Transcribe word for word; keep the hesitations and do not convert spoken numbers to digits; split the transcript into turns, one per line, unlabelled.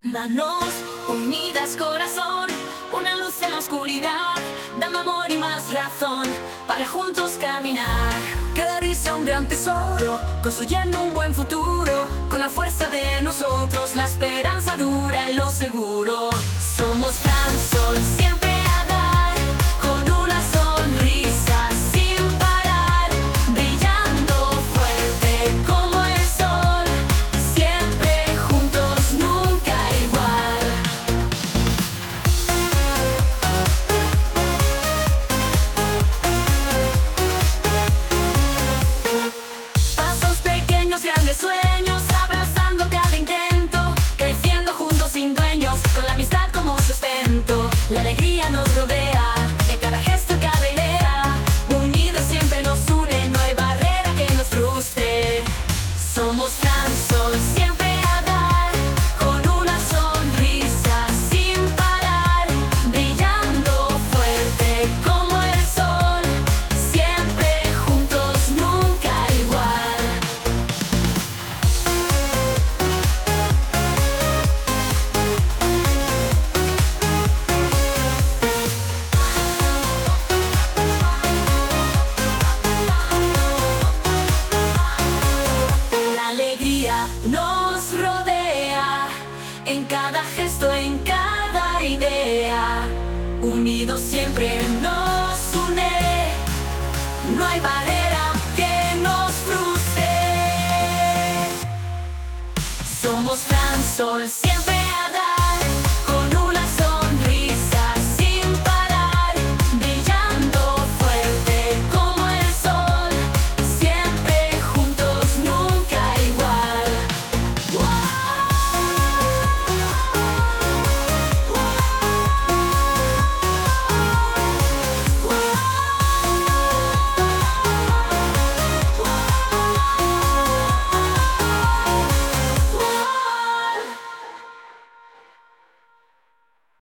Manos unidas, corazón, una luz en la oscuridad, dame amor y más razón para juntos caminar. Cada risa un gran tesoro, construyendo un buen futuro, con la fuerza de nosotros, la esperanza dura en lo seguro. Somos tan sol, siempre a dar, con una sonrisa sin parar, brillando fuerte como el sol, siempre juntos, nunca igual. Pasos pequeños, grandes sueños, abrazando cada intento, creciendo juntos sin dueños, con la amistad como sustento. La alegría nos rodea, en cada gesto, en cada idea, unidos siempre nos une, no hay barrera que nos frustre. Somos tan sol, siempre a dar, con una sonrisa sin parar, brillando fuerte como el sol, siempre juntos, nunca igual. La alegría nos rodea, en cada gesto, en cada idea, unidos siempre nos une, no hay barrera que nos frustre. Somos tan sol, siempre a